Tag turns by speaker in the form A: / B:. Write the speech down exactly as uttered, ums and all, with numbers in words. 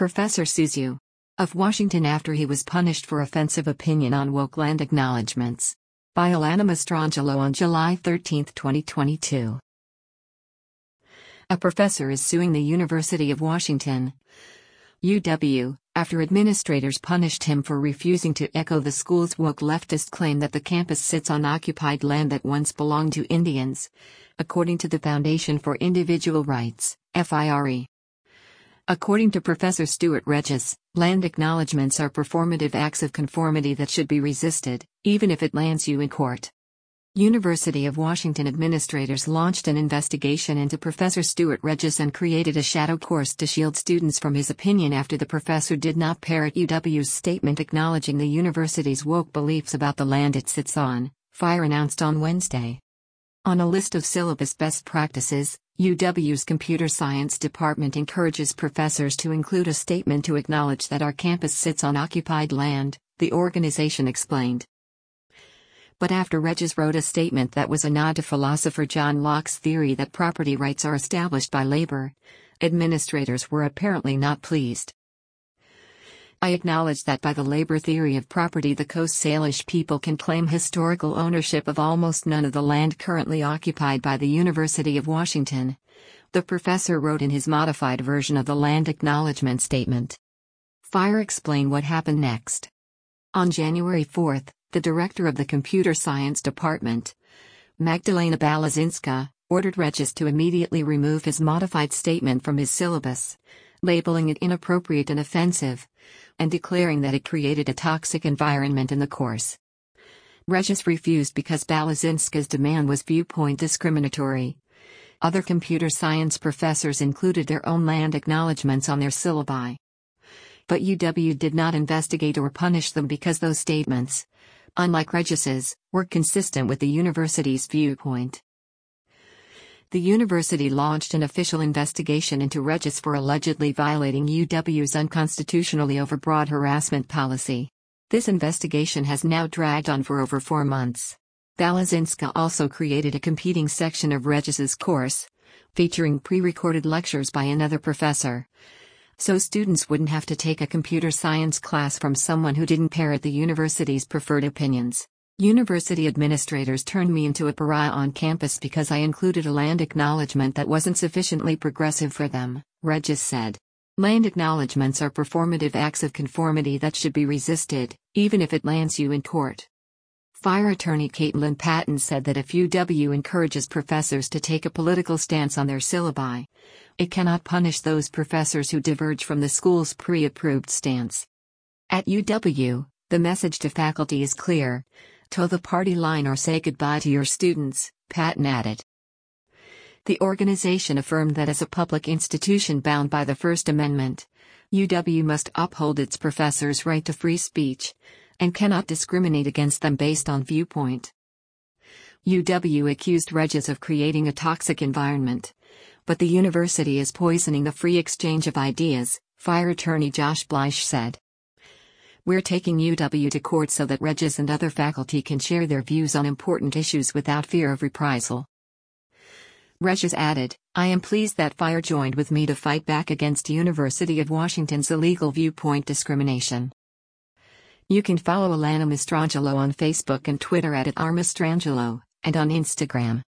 A: Professor Suzu of Washington after he was punished for offensive opinion on woke land acknowledgements. By Alana Mastrangelo on July thirteenth, twenty twenty-two. A professor is suing the University of Washington, U W, after administrators punished him for refusing to echo the school's woke leftist claim that the campus sits on occupied land that once belonged to Indians, according to the Foundation for Individual Rights, F I R E. According to Professor Stuart Regis, land acknowledgements are performative acts of conformity that should be resisted, even if it lands you in court. University of Washington administrators launched an investigation into Professor Stuart Regis and created a shadow course to shield students from his opinion after the professor did not parrot U W's statement acknowledging the university's woke beliefs about the land it sits on, FIRE announced on Wednesday. On a list of syllabus best practices, U W's computer science department encourages professors to include a statement to acknowledge that our campus sits on occupied land, the organization explained. But after Regis wrote a statement that was a nod to philosopher John Locke's theory that property rights are established by labor, administrators were apparently not pleased. I acknowledge that by the labor theory of property the Coast Salish people can claim historical ownership of almost none of the land currently occupied by the University of Washington, the professor wrote in his modified version of the land acknowledgement statement. FIRE explained what happened next. On January fourth, the director of the computer science department, Magdalena Balazinska, ordered Regis to immediately remove his modified statement from his syllabus, labeling it inappropriate and offensive, and declaring that it created a toxic environment in the course. Regis refused because Balazinska's demand was viewpoint discriminatory. Other computer science professors included their own land acknowledgements on their syllabi. But U W did not investigate or punish them because those statements, unlike Regis's, were consistent with the university's viewpoint. The university launched an official investigation into Regis for allegedly violating U W's unconstitutionally overbroad harassment policy. This investigation has now dragged on for over four months. Balazinska also created a competing section of Regis's course, featuring pre-recorded lectures by another professor, so students wouldn't have to take a computer science class from someone who didn't parrot the university's preferred opinions. University administrators turned me into a pariah on campus because I included a land acknowledgement that wasn't sufficiently progressive for them, Regis said. Land acknowledgements are performative acts of conformity that should be resisted, even if it lands you in court. FIRE attorney Caitlin Patton said that if U W encourages professors to take a political stance on their syllabi, it cannot punish those professors who diverge from the school's pre-approved stance. At U W, the message to faculty is clear: toe the party line or say goodbye to your students, Patton added. The organization affirmed that as a public institution bound by the First Amendment, U W must uphold its professors' right to free speech, and cannot discriminate against them based on viewpoint. U W accused Regis of creating a toxic environment, but the university is poisoning the free exchange of ideas, FIRE attorney Josh Bleich said. We're taking U W to court so that Regis and other faculty can share their views on important issues without fear of reprisal. Regis added, I am pleased that FIRE joined with me to fight back against University of Washington's illegal viewpoint discrimination. You can follow Alana Mastrangelo on Facebook and Twitter at Mastrangelo, and on Instagram.